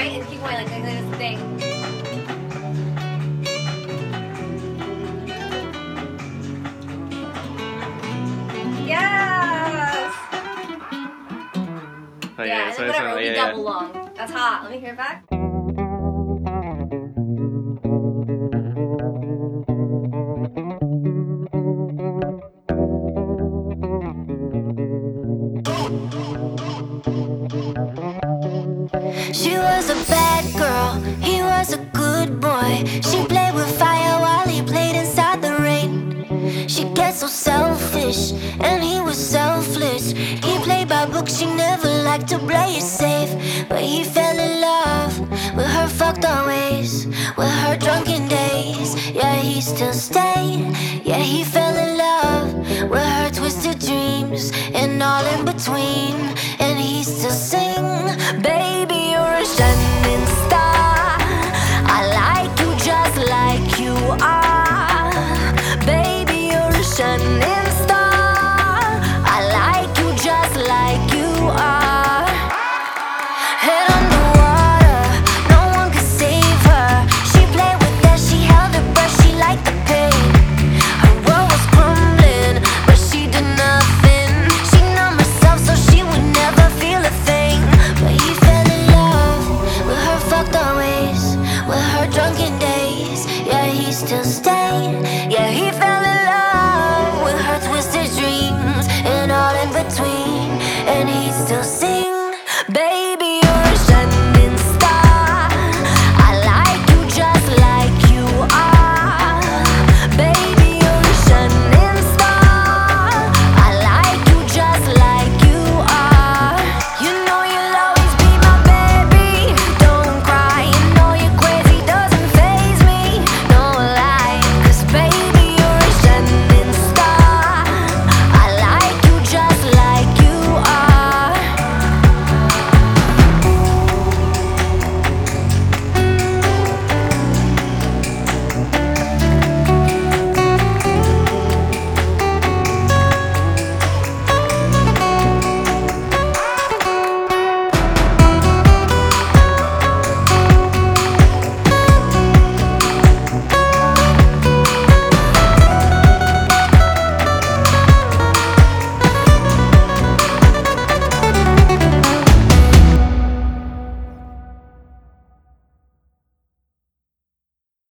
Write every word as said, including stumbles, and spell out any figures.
point and keep going like, like this thing. Yes! Oh, Yeah, and so then it's whatever, not- it'll be yeah, double long. That's hot. Let me hear it back. She was a bad girl, he was a good boy. She played with fire while he played inside the rain. She gets so selfish, and he was selfless. He played by books, she never liked to play it safe. But he fell in love with her fucked up ways, with her drunken days. Yeah, he still stayed. Yeah, he fell in love with her twisted dreams and all in between. And he still sing, baby, you're a shining star. I like you just like you are. Baby, you're a shining star. I like you just like you are. Head underwater, no one could save her. She played with that, she held her breath, she liked the pain. Her world was crumbling, but she did nothing. She numbed herself so she would never feel a thing. But he fell in love with her fucked up ways, with her drunken days. Yeah, he still stayed. Yeah, he fell in love with her twisted dreams and all in between. And he still sings.